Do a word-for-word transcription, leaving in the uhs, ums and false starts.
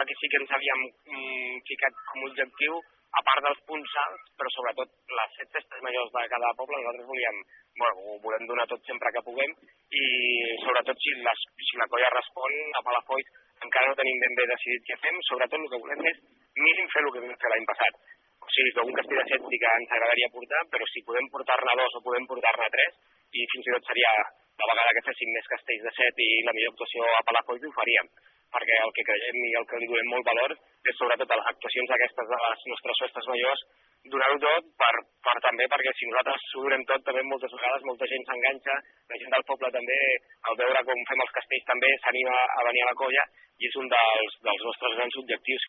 que sí que ens havíem mm, ficat com a objectiu, a part dels punts alts, però sobretot les set festes majors de cada poble, nosaltres volíem, bueno, ho volem donar tot sempre que puguem, i sobretot si, les, si la colla respon a Palafolls, encara no tenim ben bé decidit què fem, sobretot el que volem és mínim fer el que vam fer l'any passat. O sigui, que un castell de set sí que ens agradaria portar, però si podem portar-ne dos o podem portar-ne tres, i fins i tot seria la vegada que féssim més castells de set i la millor actuació a Palafolls ho faríem, perquè el que creiem i el que li donem molt valor és sobretot a les actuacions aquestes de les nostres festes majors, donar-ho tot per, per també, perquè si nosaltres ho donem tot, també moltes vegades molta gent s'enganxa, la gent del poble també, al veure com fem els castells també, s'anima a venir a la colla, i és un dels, dels nostres grans objectius.